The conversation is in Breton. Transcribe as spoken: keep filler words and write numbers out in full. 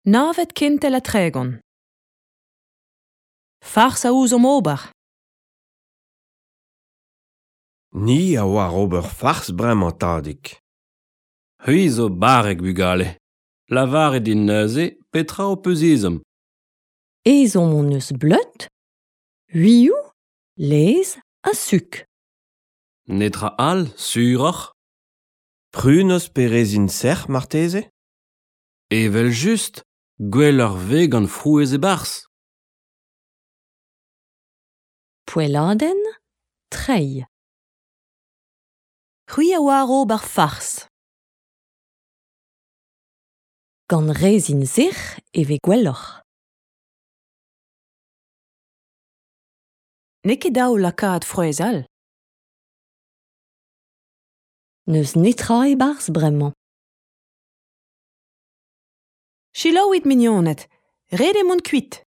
Navet kinte la trägon. Farsa us om ober. Ni a war ober fars bremañ tadik. Hui zo barek bugale. Lavare din neuze petra o peuzizem. Ezon mon eus bleut, huioù, lez a suk. Netra all, suroc'h. Prunos perezin serc'h marteze? Evel just, gwell ur veg an frouez e bars. Poeladenn, treiñ. C'hwi a war ober fars. Gant rezin zich e vez gwelloc'h. Ne ket daou lakaat frouez all. Neus netra e bars bremañ. Chilaouit mignoned. Red e mont kuit.